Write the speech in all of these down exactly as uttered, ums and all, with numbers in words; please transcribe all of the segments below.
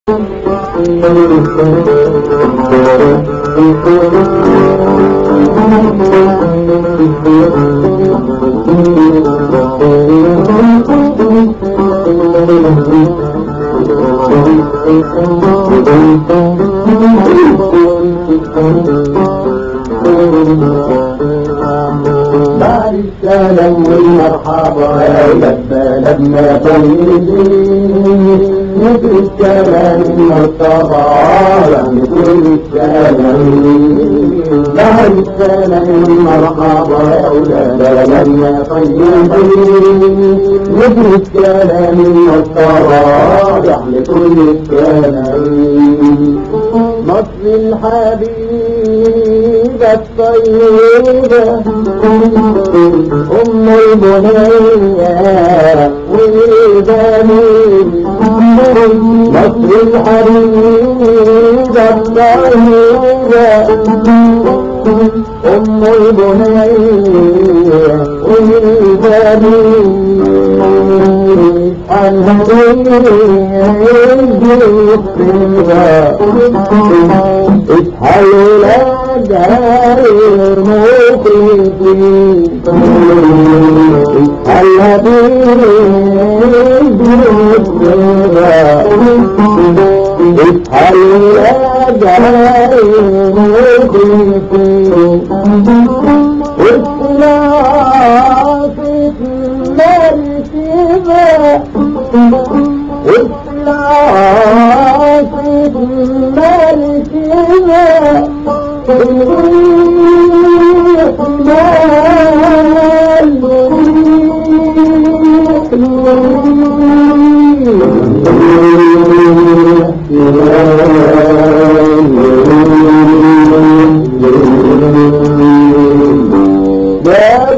بعد السلام والمرحبا لبنا طيبين مثل السلام والصباح مثل السلام بعد السلام والمرحبا لبنا طيبين مثل السلام والصباح مثل السلام مصر الحبيبة الطيبة أم البنية والبنين مصر الحبيبة الطيبة أم البنية والبنين اصحوا لا داير مخلصين اصحوا لا داير مخلصين والطلاق المركبة باب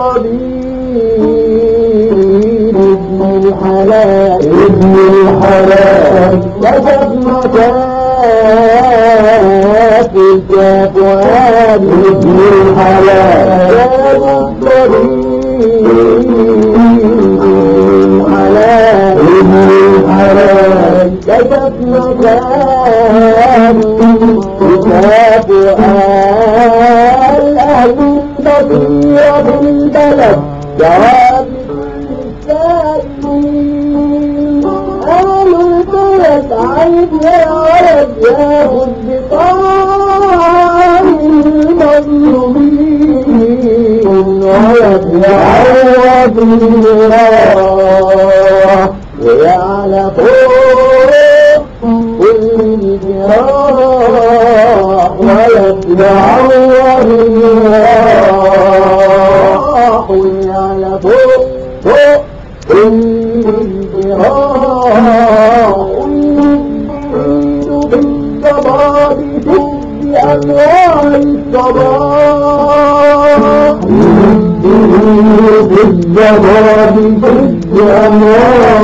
الطبيب ابن الحلال ابن الحلال كتب مكات الكفوان ابن الحلال باب الطبيب الحلال ابن الحلال كتب مكات الكفوان أهل البصيرة بالبلد جواب السائلين أهل البلد عيب يا ولد ياخد بطعام المظلومين ولد يعوض الجراح ويعلى فوق كل الجراح ولد يعوض الجراح ويعلى فوق فوق الجراح ويبدو بالصباح في أنواع الصباح ويبدو بالصباح في أنواع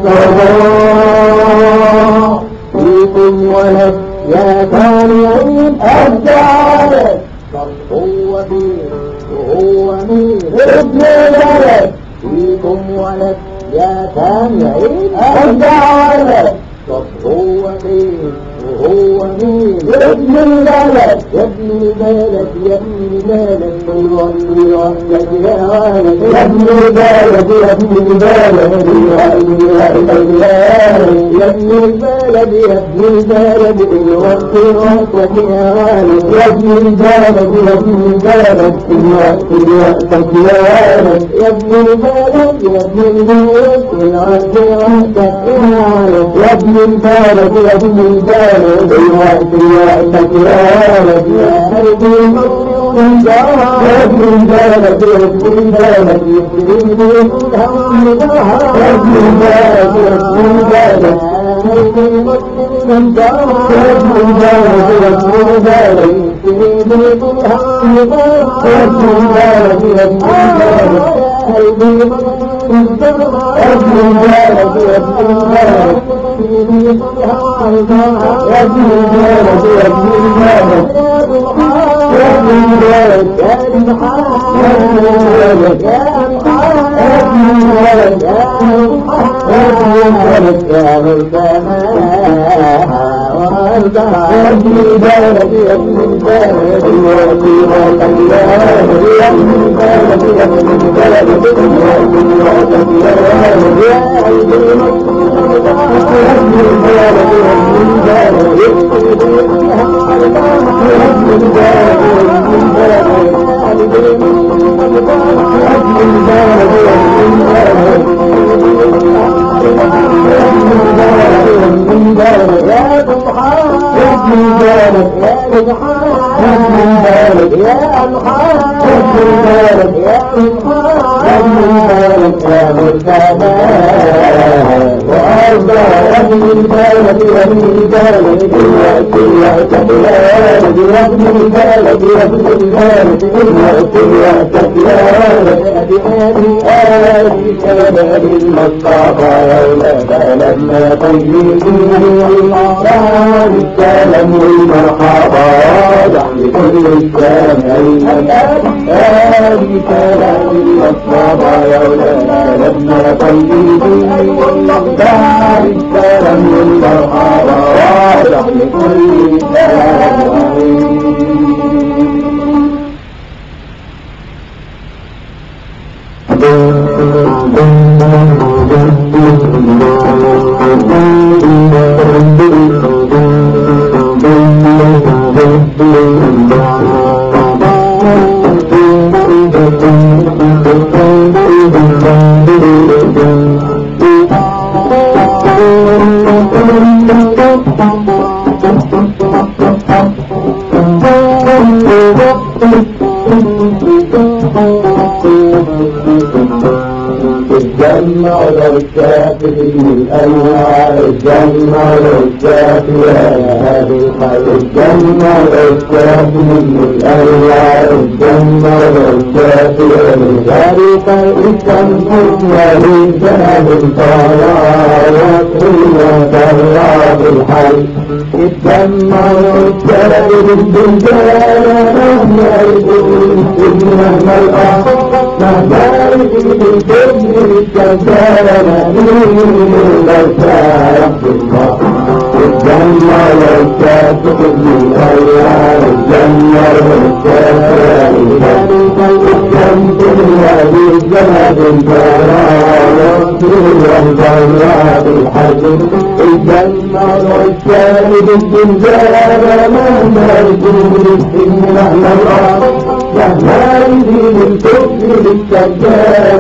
الصباح فيكم ولد يا سامعين أبدالك هو مين وهو مين ابن الولد فيكم ولد يا سامعين أبدالك طب هو مين وهو مين ابن البلد يا ابن البلد يا ابن البلد يغني لك يا ولد يا ابن البلد يا ابن البلد يغني لك يا ابن البلد يا ابن البلد يغني لك يا ولد يا ابن البلد يا ابن البلد يغني لك يا ولد يا ابن البلد يا ابن البلد يغني لك يا ولد يا ابن البلد يا ابن البلد دلوقتي وقتك يا ولد يا قلبي مجنون انجرى يا ابن البلد يا ابن البلد يسري الهوى مدهى يا ابن البلد يا ابن البلد يا قلبي مجنون انجرى يا ابن البلد يا ابن البلد يسري الهوى مدهى يا ابن البلد يا ابن البلد يا قلبي مجنون انجرى يا ابن البلد يا ابن البلد يسري الهوى مدهى يا ابن البلد يا ابن البلد يا ابن البلد يا المحال يا ابن البلد يا المحال يا ابن البلد يا المحال يا ملكنا وابن البلد يا ابن البلد وطيرة البلد يا ابن البلد يا ابن البلد وطيرة البلد يا قلبي مكتوب يا ابن البلد يا ابن البلد يكتب بها عرضان يا ابن البلد يا ابن البلد يا قلبي مكتوب يا ابن البلد يا ابن البلد يا سبحان يا ابن البلد يا سبحان يا ابن البلد يا سبحان يا ابن البلد يا سبحان يا ابن البلد يا مرتضى وارضى يا ابن البلد يا ابن البلد يا تكلاد يا ابن البلد يا ابن البلد يا تكلاد بهذه آلي كباب المصطفى يولد لما طيبين والله السلام والمرحبا دعم كل السامعين آلي كباب المصطفى يولد لما طيبين والله السلام والمرحبا دعم كل السامعين الجنة للكافرين الأنوار الجنة للكافرين هذه الخير الجنة للكافرين الأنوار الجنة للكافرين هذه الخير الشمس وللجنة الطيار وكلنا كراب الحي الجنة للكافرين بالجنة مهما يكون مهما الآخر مهما يكون بالجنة الجنة الجنة والكافر من أيام الجنة والكافر الشمس الذي الجنة الجلال والجنة الحجر الجنة والكافر الجنة مهما يكون مهما الأرض مهما يزيد الكفر للسجاد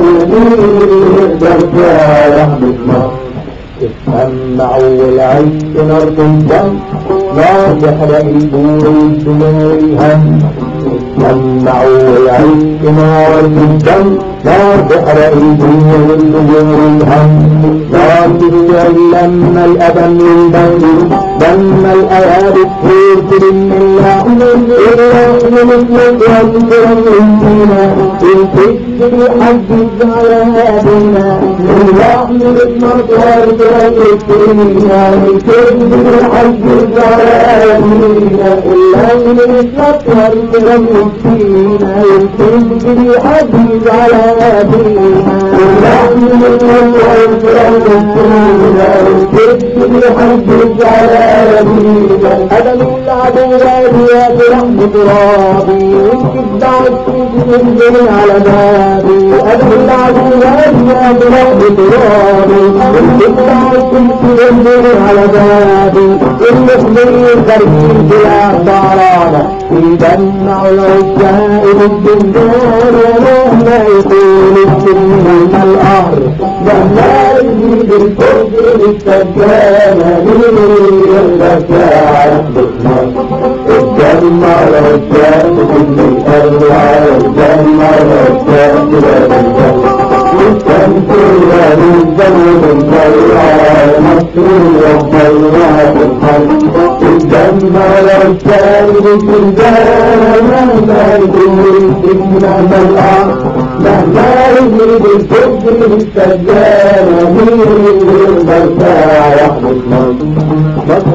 اسمعوا والعيش نرد الدم لا تحرق الدور الدموع الهم اسمعوا والعيش نرد الدم لا تحرق الدور الدموع الهم لا تجعل لما الأبن من بين لما الأيادي تفوت من الله الرحم من ينصر مننا الفجر حج الزعابنا الرحم بالمطر تركتنا الفجر حج الزعابنا الليل بالمطر تركتنا الفجر حج الزعابنا الرحم بالمطر تركتنا الفجر حج الزعابنا أدم العدوات يا برحمة رابي وانكب دعوة على بابي أدم العدوات يا برحمة رابي وانكب دعوة على بابي المخبرين خارجين بلا ضرابة يجمع العزائم الدندان ومهما يكون السن من الأرض مهما يزيد الكفر للسجانة من الزكاة الجنة والكافر من الأرواح الجنة والكافر الشمس والجنة الضياء مصر والضياء الحج الجنة والكافر في الجنة مهما يكون الإسلام الأرض مهما يزيد الكفر للسجانة من الزكاة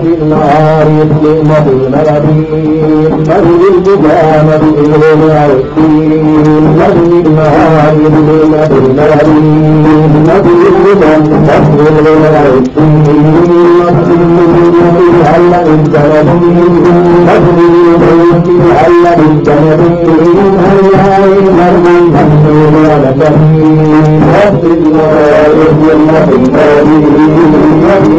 في النهار يظلم بالملابين مدن البجامة بإذن عرسين مدن النهار يظلم بالملابين مدن البجامة بإذن عرسين مدن البجامة على الجنبين مدن البجامة على الجنبين هيا مرمى مدن على الجنبين مدن النهار يظلم بالملابين مدن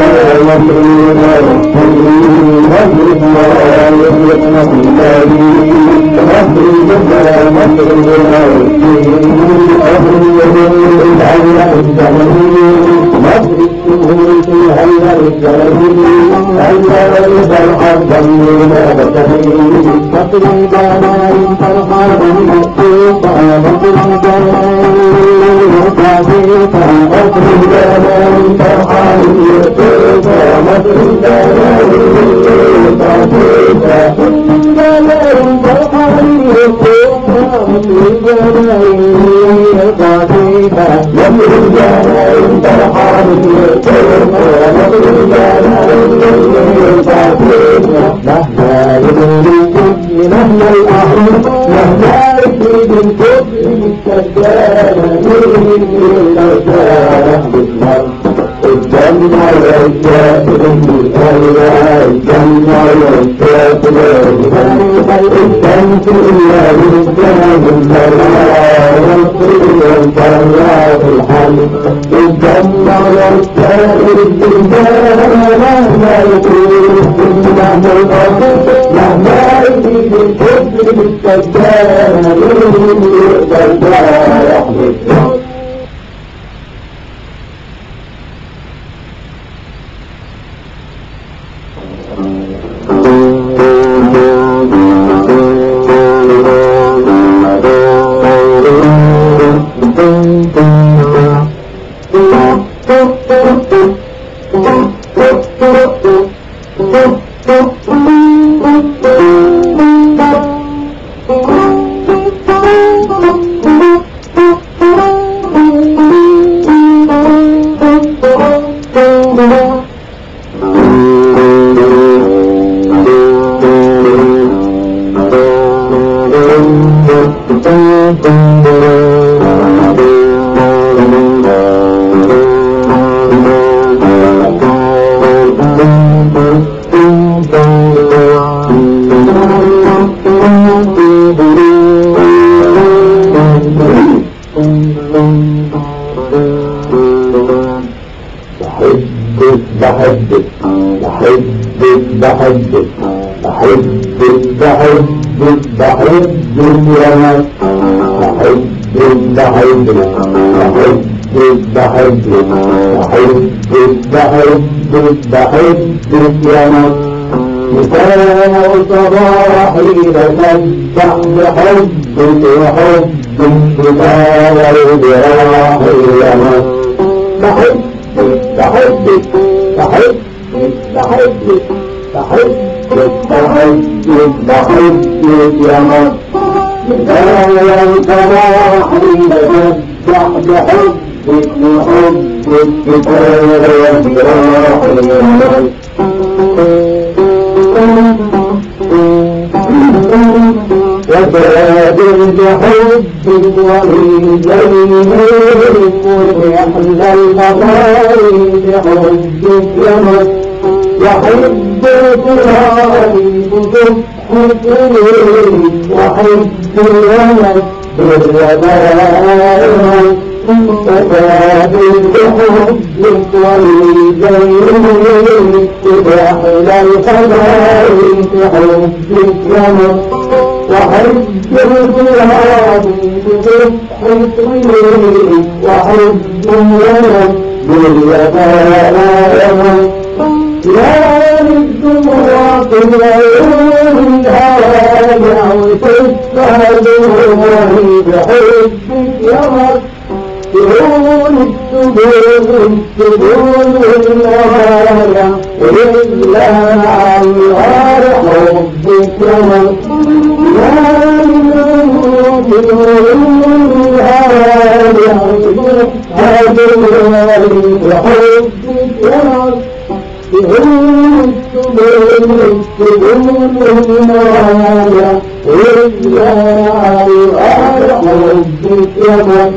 بحبك بحبك بحبك بحبك بحبك بحبك يا ناس بحبك بحبك بحبك بحبك بحبك بحبك بحبك يا ناس مساء صباحي لتدفع بحبك وحبك مساء جراحي يا ناس بحبك بحبك بحبك بحبك بحبك بحبك بحبك يا ناس مساء صباحي لتدفع بحبك وحبك مساء جراحي يا ناس وزاد بحبك ومن جميلك ويحلى المطاري بحبك يمس وحبك الغالب تضحك إليك وحب اليمس بالربائع وزاد بحبك ومن جميلك ويحلى المطاري بحبك يمس وحب الغراب بضحك إليك وحب اليمن باليتامى يا للدموع في العيون الهواجع وتشهد روحي بحبك يمر شؤون السجون السجون والنهاية وإلا عن غار حبك يمر يا للدموع في العيون الهواجع وتشهد روحي بحبك يمر شؤون السجون والمرايا والجار حبك يا مصر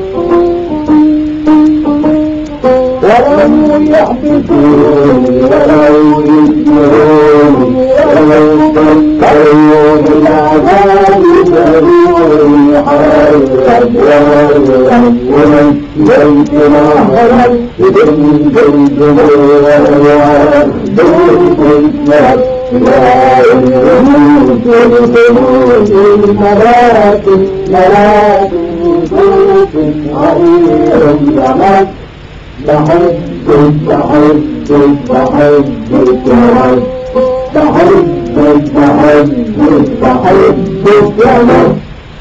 ولو يحبسوني ولو يجنوني ولو فكروا بالعذاب يسألوني حيا ومن جيت نهرا بدم جيت نهرا بدم جيت لا يموت لخلود الملاك ملاك صوت عظيم زمان بحبك بحبك بحبك يا رب بحبك بحبك بحبك يا رب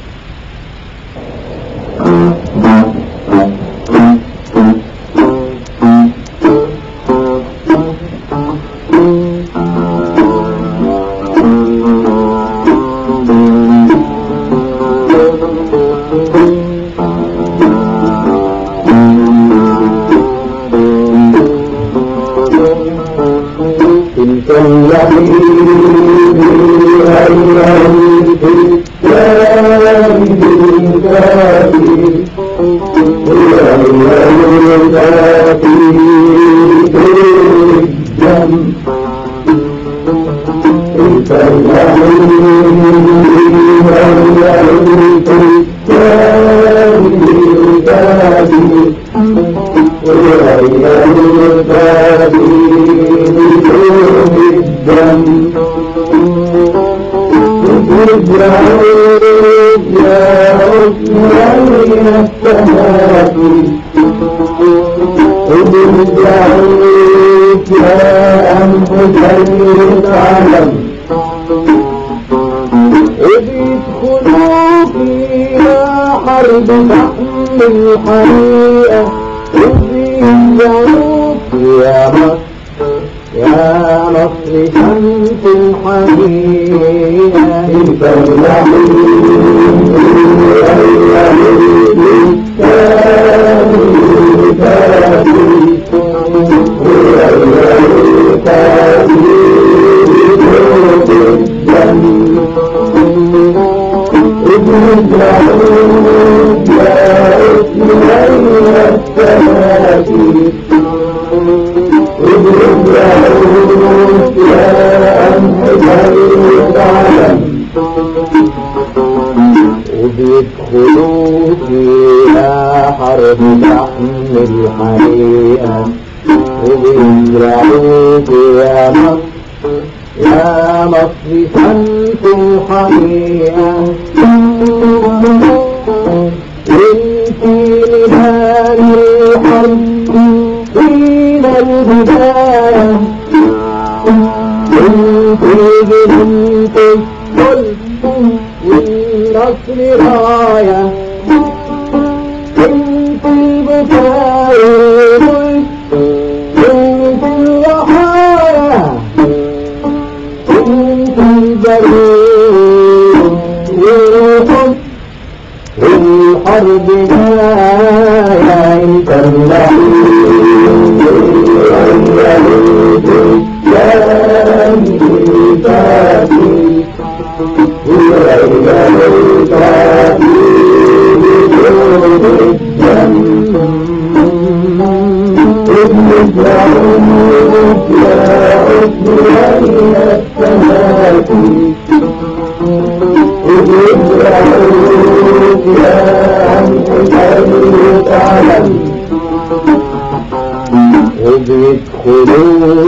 وبيدخلوا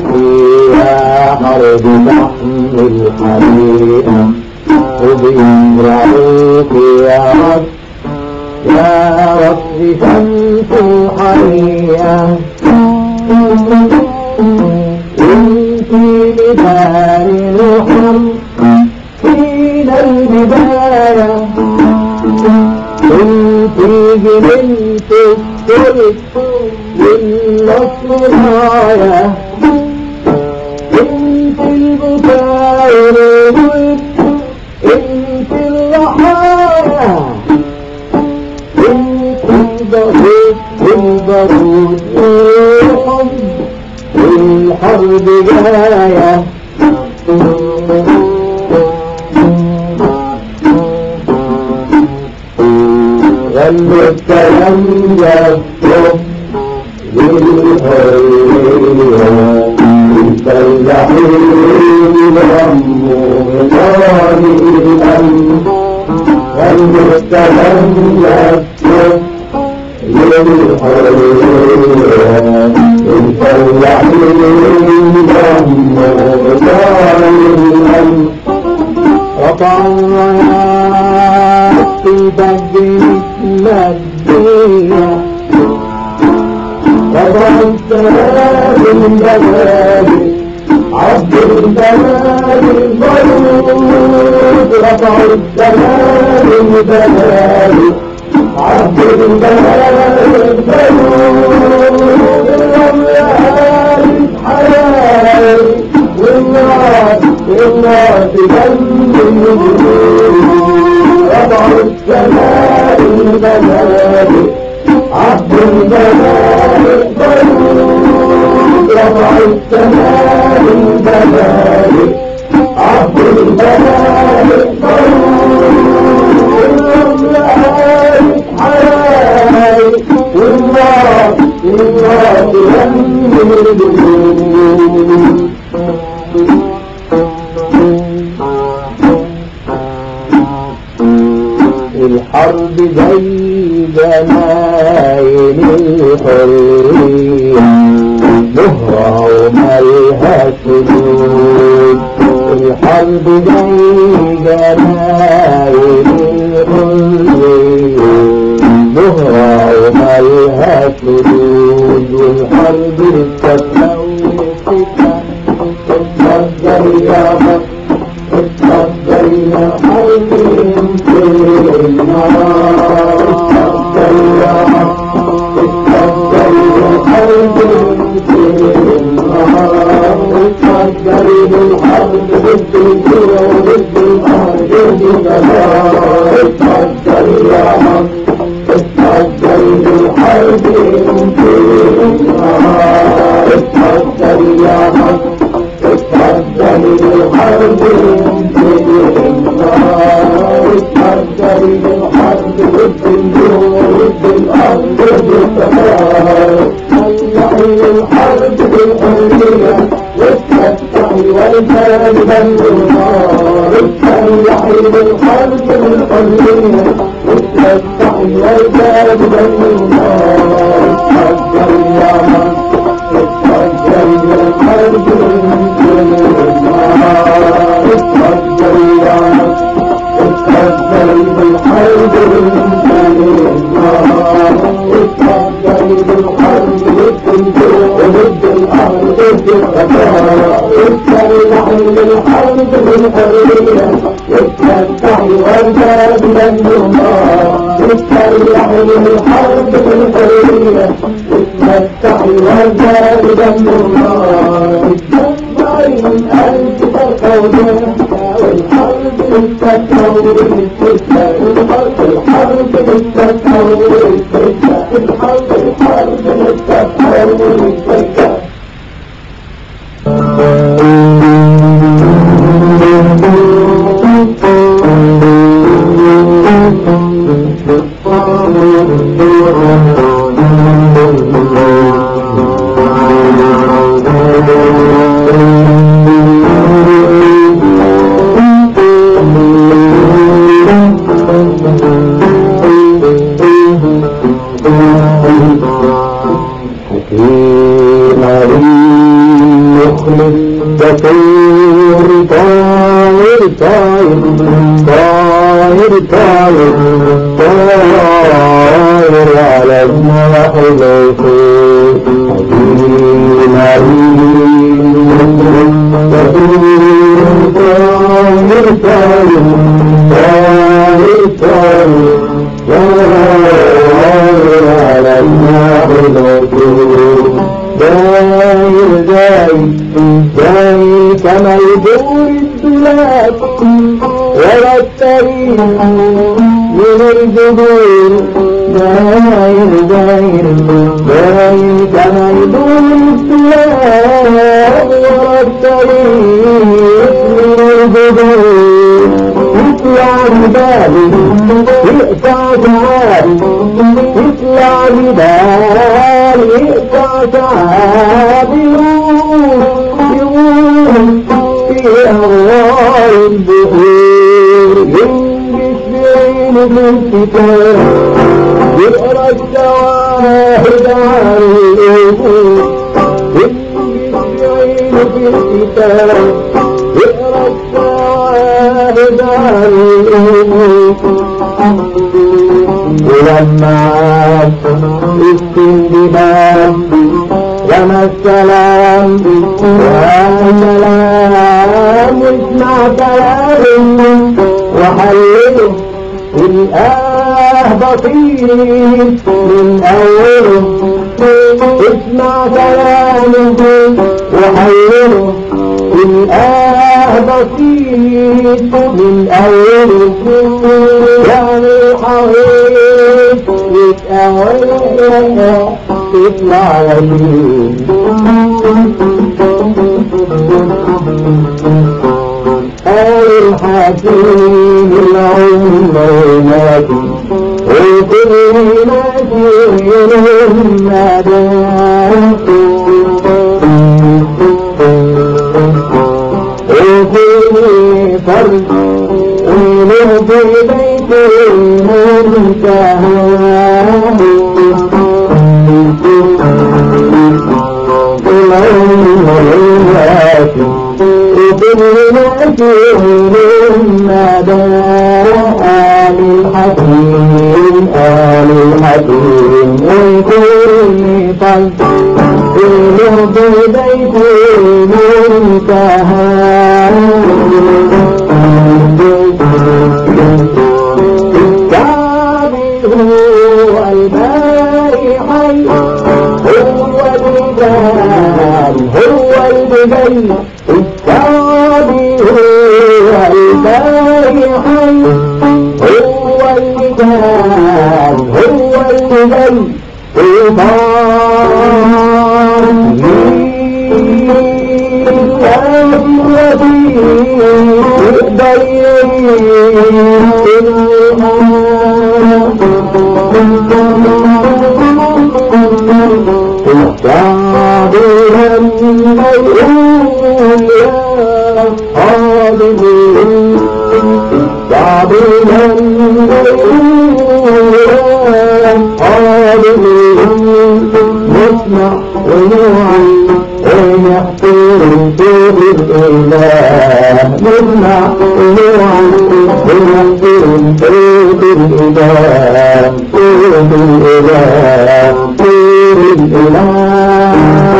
فيها حرب لحم الحريقة وبيزرعوا فيها رب يا رب شمس الحريقة وانتي بدار الحرب حين البداية انتي جبنت السلط والنصر راية انت البكاء والود انت الرحايا انت البرود والبرود والحب والحرب جاية والمتهم يكتب للحرية فالجحيم غمضان الأمن والمتهم يكتب للحرية فالجحيم غمضان الأمن رفع الرايات في بدر الدنيا رفع السلام البلاد عبد البلاد البلود رفع السلام البلاد عبد البلاد البلود الرميان حياة والناس والناس جنب رفع السماء البلاد عبد البلاد البلود رفع السماء البلاد عبد البلاد البلود الرميان حياة والناس والناس جنب الحرب زي جمايل الحرية مهرة ومالها سدود الحرب زي جمايل الحرية مهرة ومالها سدود والحرب التسوي تتفضل يا بطل اتفضل يا حبيبي اتفضل يا اتفضل يا حبيبي اتفضل بالحرب ضد الجوع وضد الارض اتفضل يا اتفضل بالحرب اتفضل يا اتفضل بالحرب اتفضل بالحرب ضد الجوع ضد الارض ضد الفساد طلعي الحرب بالحرية والتفتحي والفاد بالنار طلعي بالحرب بالحرية والتفتحي والفاد بالنار اتفضل يا اتفضل بالحرب اتفضل يا اتفضل بالحرب اتفضل بالحرب ضد الجوع ضد الارض ضد الفساد اتفضل بالحرب بالحرية اتفتحي والباب بالنار اتفضل بالحرب بالحرية اتفتحي والباب بالنار اتفضل من ألف القوم والحرب بالتكور الفتاة الحرب الحرب بالتكور الفتاة الحرب الحرب بالتكور الفتاة طائر طائر طائر طائر طائر طائر على جناح العقول حكيم عليم طائر طائر طائر طائر طائر على جناح العقول داير داير داير كما يدور الدولاب ولا الطريق من الجبور داير داير داير كما يدور الدولاب ولا الطريق من الجبور يطلع جبالي يقطع جعالي أغوار البحور ينجس بعين الكتاب يقرأ الشواهد عن الأمور ينجس بعين الكتاب يقرأ الشواهد عن الأمور ولما عاد السندباد لما السلام يا سلام اسمع كلام وحلله الآه بسيط من أوله اسمع كلامه وحلله الآه بسيط من أوله يعني حويط يتأوله اسمع يمين آل الحكيم العلمات وكل مسير الندات وكل فرد وله في بيته منتهى وكل مسير آل الحكيم آل الحكيم وكل فرد وله في بيته منتهى هو الباري حي هو الجلال هو الجلال الثاني هو الباري حي هو الجلال هو الجلال صابرا ميؤول يا حاضرين صابرا ميؤول يا حاضرين نسمع ونوعي ونحفر طول الإله نسمع ونوعي ونحفر طول الإله طول الإله طول الإله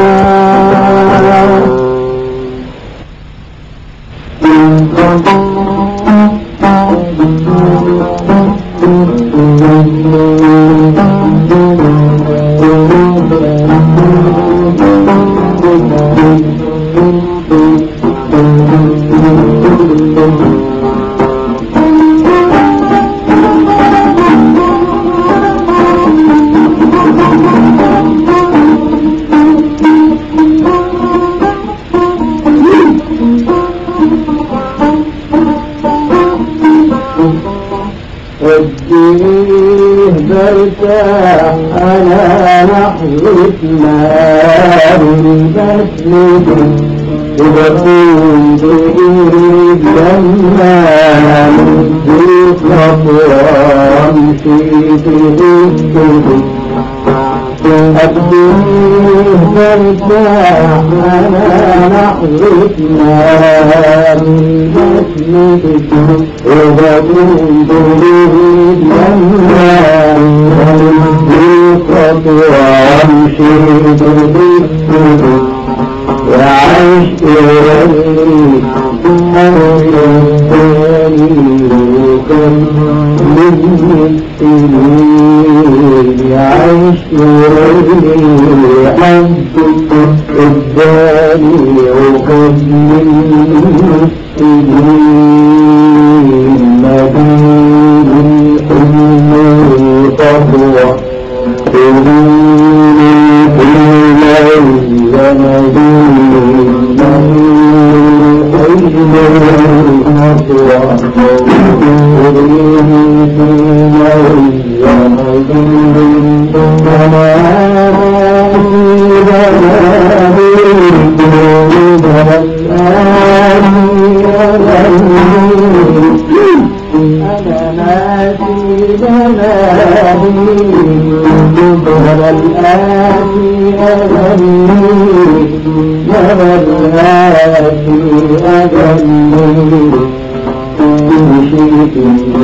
وديه برتاح أنا نحوة نار المسجد وبكون بإيد لما نزيد خطوة مشي في السجد أبديه برتاح أنا نحوة نار المسجد وبكون بإيد لما نزيد خطوة مشي في السجد وعشت ولي أرسلني وكم من السنين عشت ولي حبك الداني وكم من السنين مدين الأمور طهوة تقولي في الليل مدين حجم الأطوى تقولي في الليل مدين منادي بنادي أنا ناسي زماني ولا الآتي أغني ولا الآتي أغني مشيت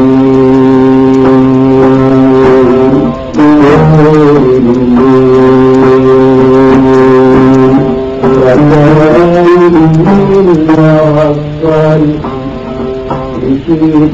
مشيت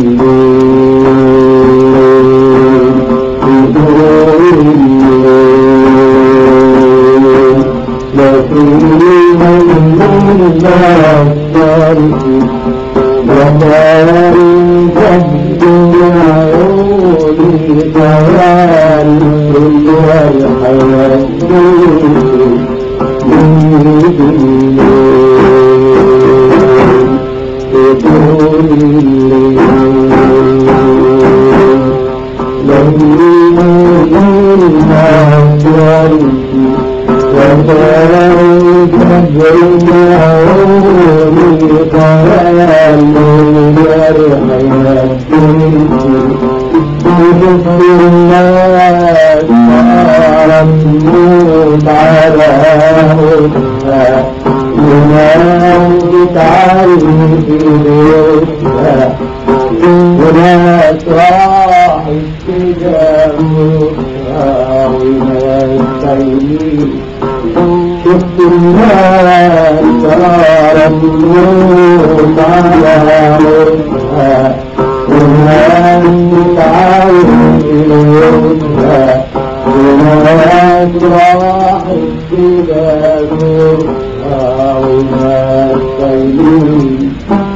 شفت الناس صار النور على وجهها والناس تعاون إليها والناس راحت إلى نورها والناس طيبين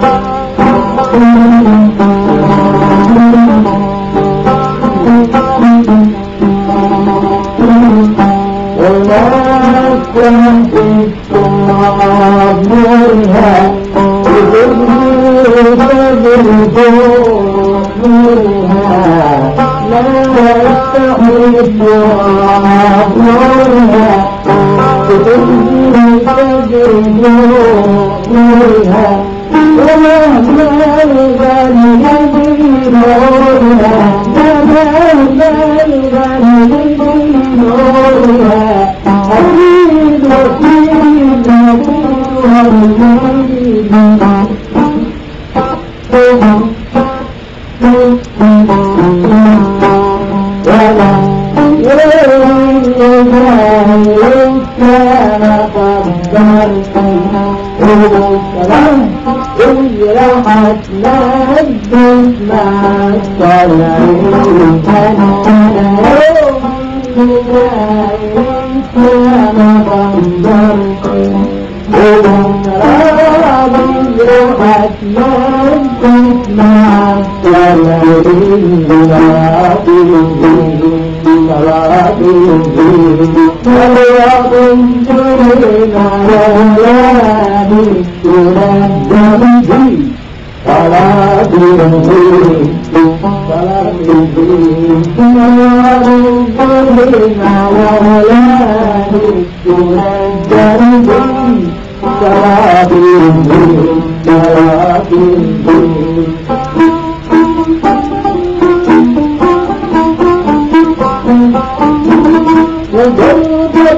والناس تهديكم عبرها نورها لا يستحيط عبرها نورها ومهما الغني نورها ومهما الغني نورها أريد وكيد نورها المريد ولا يريد ما كان قدرته والسلام راحت لهجت مع الطلعين كان قدرته والسلام راحت لهجت مع الطلعين صلاة الدين صلاة الدين على بالتنجم صلاة الدين صلاة الدين صلاة الدين على بالتنجم صلاة الدين صلاة الدين وجودك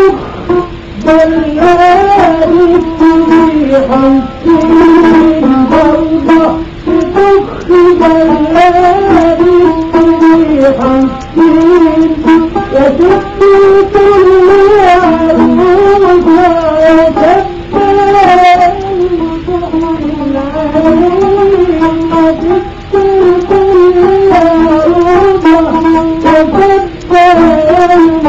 بالله تبيح السنين برضه بطخ بالله تبيح السنين وشفت كل عروضها وشفت البحر العين وشفت كل عروضها وشفت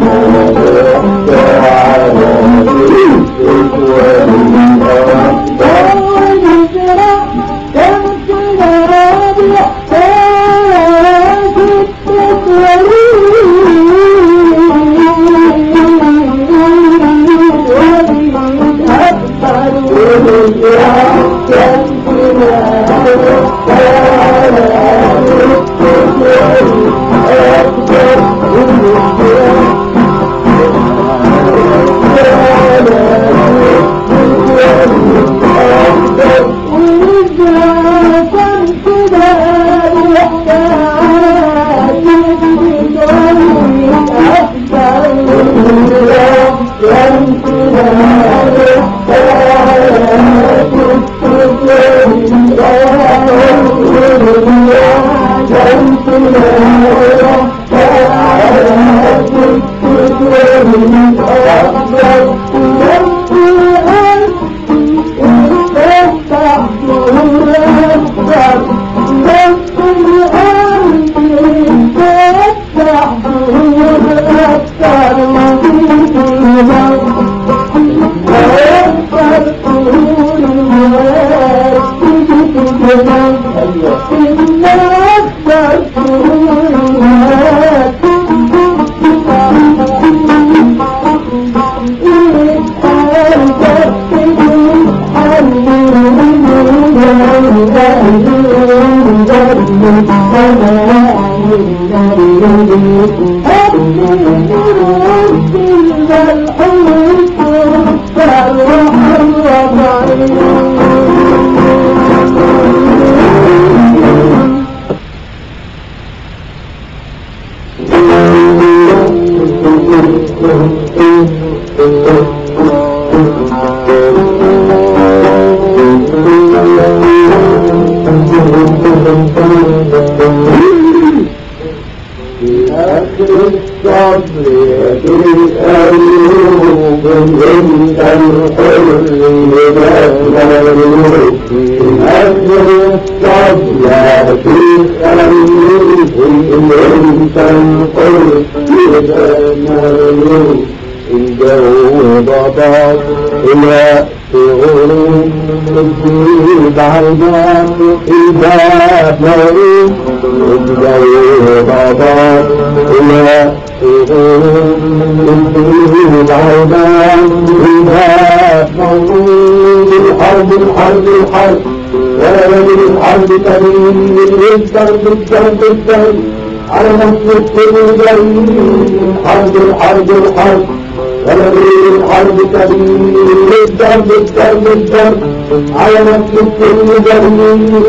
الضرب الضرب الضرب على نصر كل جريم حرب الحرب الحرب ولغير الحرب كبير الضرب الضرب الضرب على نصر كل جريم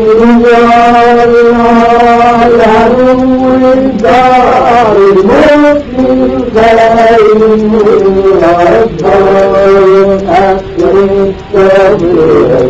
العدو الدار المسلم خير الضرب أكثر الصبر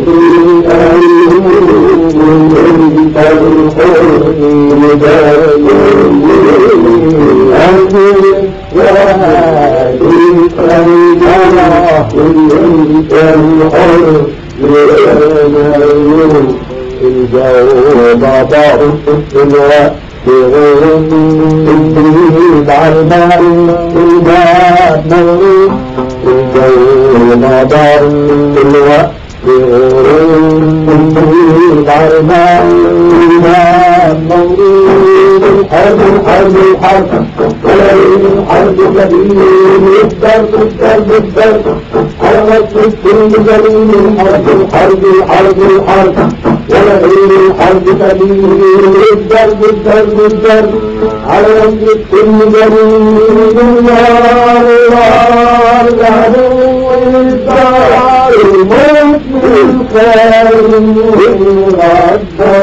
الجو ضباب الوقت غير الجديد على الماء الباب مولود الجو ضباب الوقت الجديد على الماء الباب مولود الحرب الحرب الحرب وليل الحرب كبير الضرب الضرب الضرب على نصر كل جميل الحرب الحرب الحرب الحرب ولغير الحرب كبير الضرب الضرب الضرب على نصر كل جميل النار النار العدو الدار المسلم خير الدار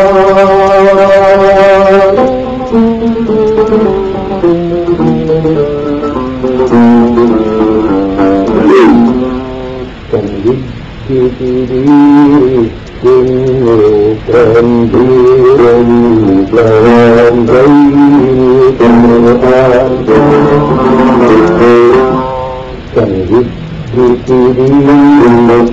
كبير تنبير الجوان بيت القرآن كبير تنبير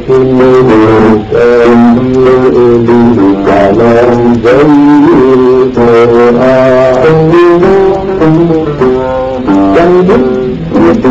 الجوان بيت القرآن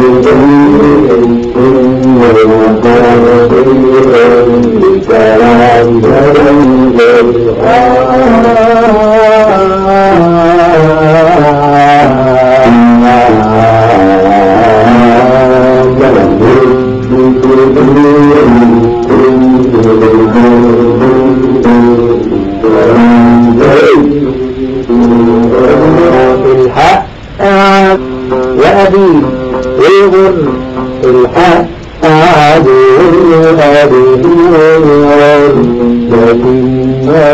الحق أعد وأبي وغر الحق أعد وأبي وغر لكن ما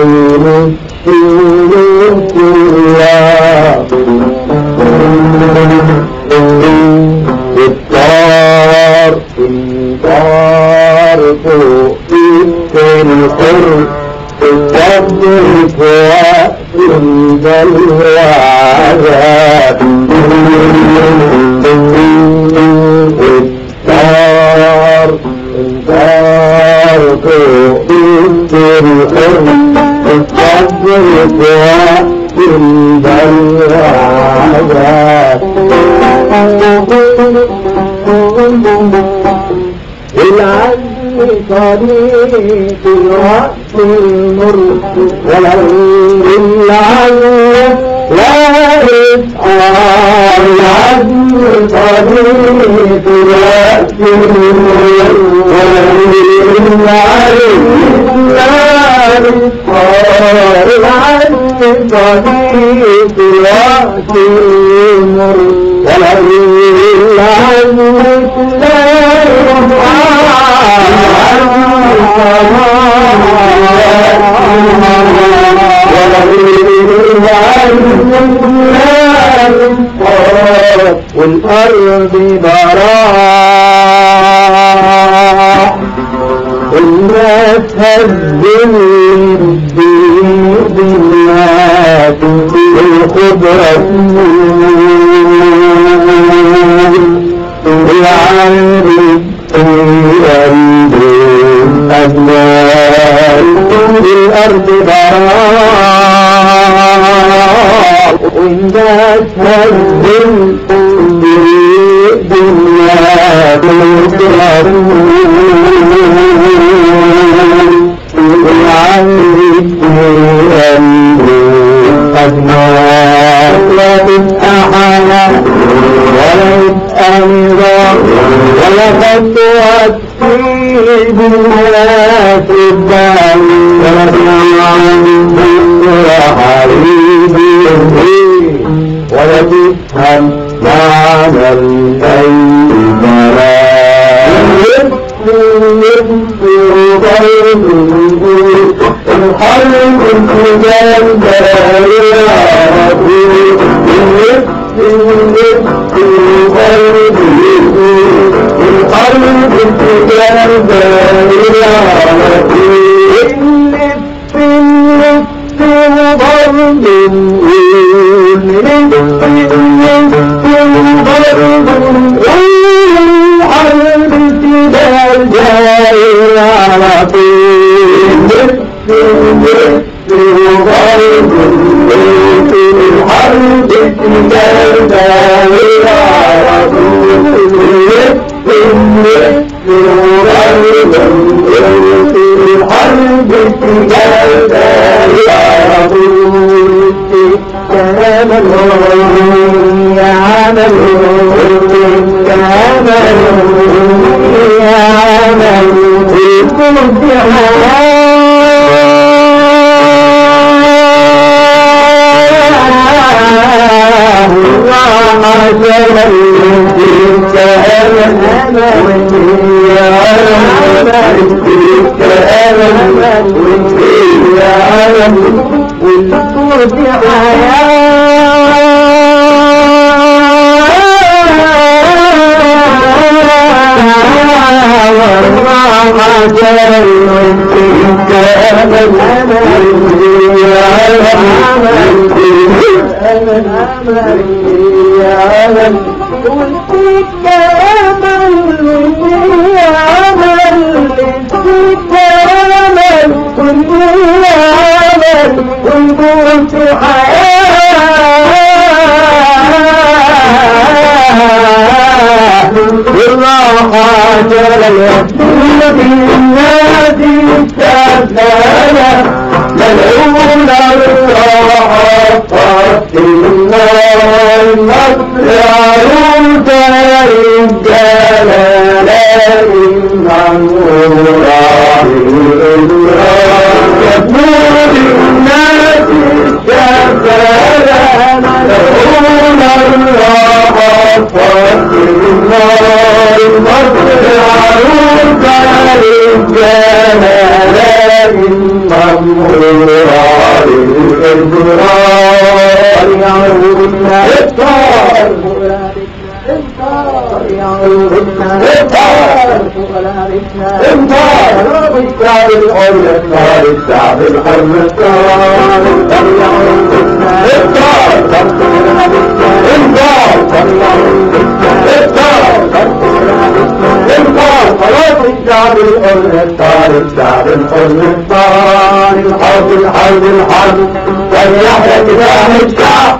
يمثل الله الطار الطار فوق القرب الصبر فوق الوعدات الطار الطار فوق القرب الصبر فوق الوعدات العزم طريق الوقت المر ولو العزم لا يسعى العزم طريق الوقت المر ولو العزم لا يسعى العزم طريق الوقت المر ولو العزم لا والأرض براح والناس هزم بالناس الخضرة والعارف الأرض براء والناس هزم بالدنيا بالقرار والعارف أبناء لا تتأحانا ولا يتأمرا ولا خطوات بالناس الدعم ولا تنعم ولا حبيبي ولا تفهم معنى الأيد الحرب الجبال الحرب المراد الإدراك يبنوا للناس الشفاعة مدعون الله فاغفر النار مطلعون فللجلال إن المراد الإدراك يعود الإبطال انتار بالشعب الحر انتار الشعب الحر انتار انتار انتار خلاص الشعب الحر انتار الشعب الحر انتار الحرب الحرب الحرب فليحيى كتاب الشعب.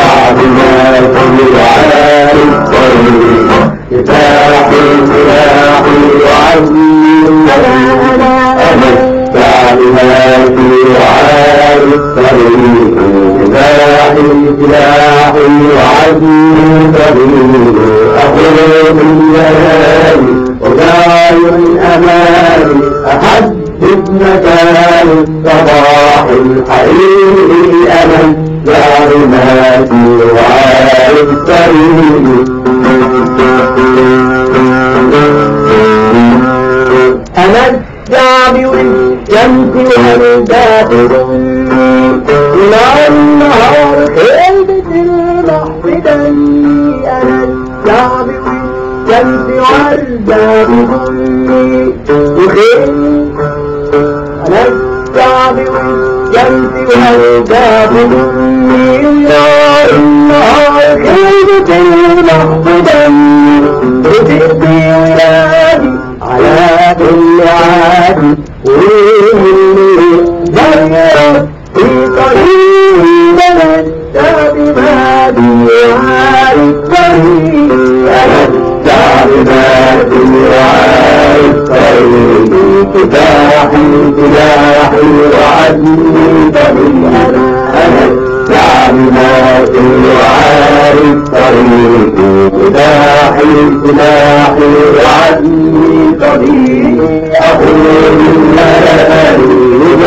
كفاح الإله أقول الليالي وداعي الأمان أحدد مكان صباح الحرير أمل دارماتي وعارف طريقي أنا الشعب والشمس والباطل إلى النهار خلبة البحر دمي أنا الشعب والشمس والباطل وخيل أنا الشعب والشمس والباطل إلى النهار خلبة البحر دمي وتقضي ولادي على كل عادي وغيرت في طريق الشعب مادي وعلى الطريق الشعب مادي وعلى الطريق كفاحي سلاحي وعدني طريق أنا الشعب مادي وعلى الطريق كفاحي سلاحي وعدني طريق أقول الليالي